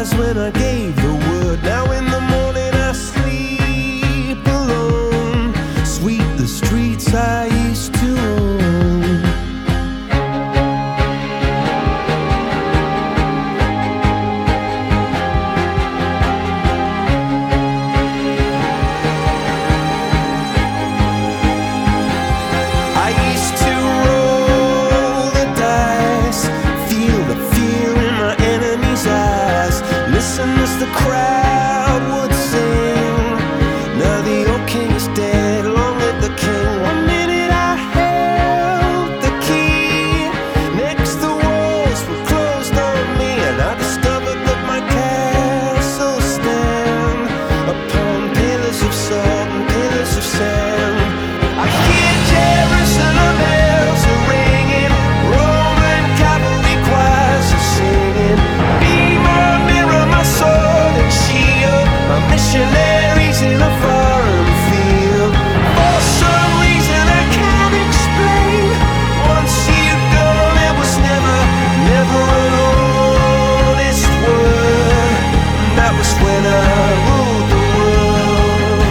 eyes when I gave the word. Now in the morning I sleep alone. Sweep the streets I used to own. I used to roll the dice, feel the fear in my enemy's eyes, listen as the crowd would sing. Now the old king is dead, long live the king. One minute I held the key, next the walls were closed on me, and I discovered that my castle stand upon pillars of salt and pillars of sand. I hear Jerusalem bells are ringing, Roman cavalry choirs are singing. Be my mirror, my sword and shield, my missionaries in a foreign field. For some reason I can't explain, once you've gone there was never, never an honest word. And that was when I ruled the world.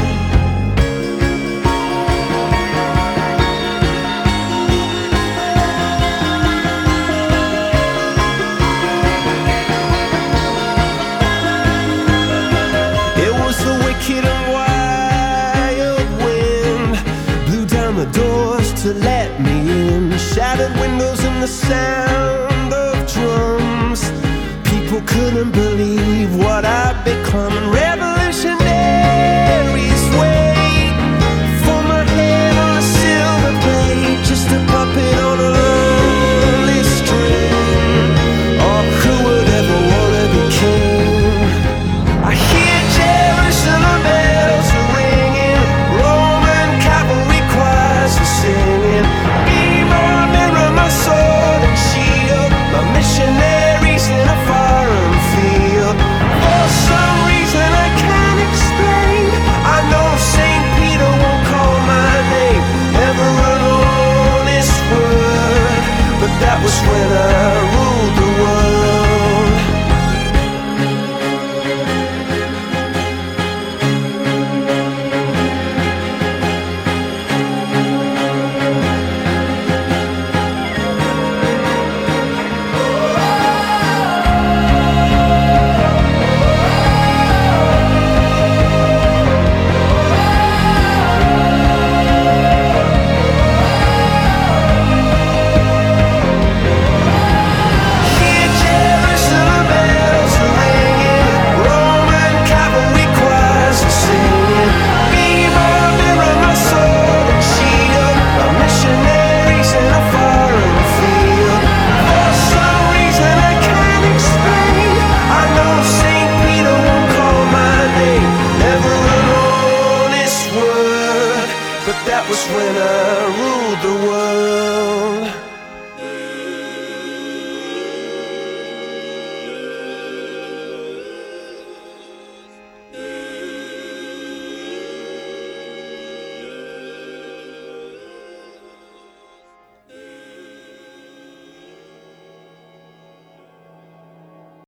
It was the wicked and wild wind, blew down the doors to let me in, shattered windows and the sound of drums. People couldn't